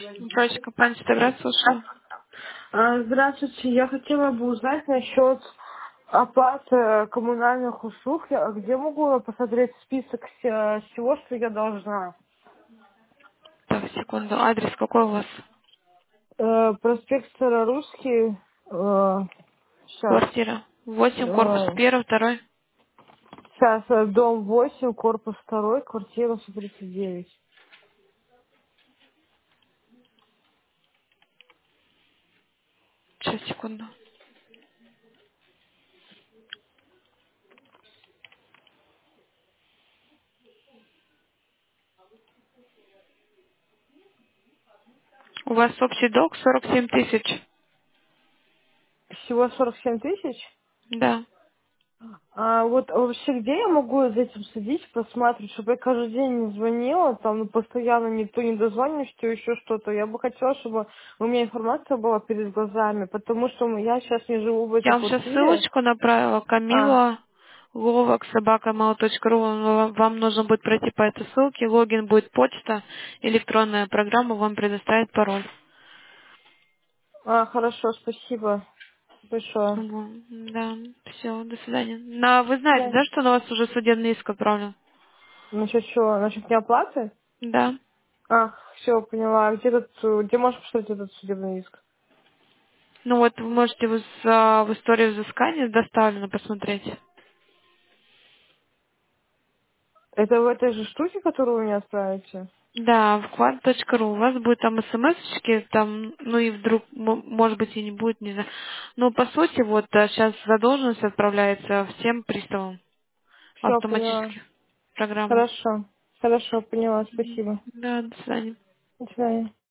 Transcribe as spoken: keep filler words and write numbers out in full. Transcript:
Короче, компания «Инстаграм», слушаю. А, Здравствуйте, я хотела бы узнать насчет оплаты коммунальных услуг. Я- Где могу я посмотреть список ся- всего, что я должна? Так, секунду. Адрес какой у вас? Э, Проспект Старорусский, сейчас, Квартира. Восемь, корпус первый, второй. сейчас, дом восемь, корпус второй, квартира сто тридцать девять. Сейчас, секунду. У вас общий долг сорок семь тысяч. Всего сорок семь тысяч? Да. А вот вообще где я могу за этим следить, посмотреть, чтобы я каждый день не звонила, там ну, постоянно никто не дозвонишься, еще что-то. Я бы хотела, чтобы у меня информация была перед глазами, потому что я сейчас не живу в Я этой вам сейчас квартире. ссылочку направила. А, Камила Ловак, собака mail точка ру. Вам вам нужно будет пройти по этой ссылке. Логин будет почта, электронная программа вам предоставит пароль. а, хорошо, спасибо большое. Мгм. Да, все, до свидания. На, вы знаете, Да. да, что на вас уже судебный иск отправлен? Насчет чего? Насчет неоплаты? Да. А, все, поняла. Где тут, э, где можешь посмотреть этот судебный иск? Ну вот вы можете в, с- а, в истории взыскания доставлено посмотреть. Это в этой же штуке, которую вы мне отправите? Да, вклад точка ру. У вас будет там смс-очки, там, ну и вдруг, м- может быть, и не будет, не знаю. Но по сути, вот сейчас задолженность отправляется всем приставам Все, поняла. автоматически в программу. Хорошо. Хорошо, поняла, Мгм. спасибо. Да, до свидания. До свидания.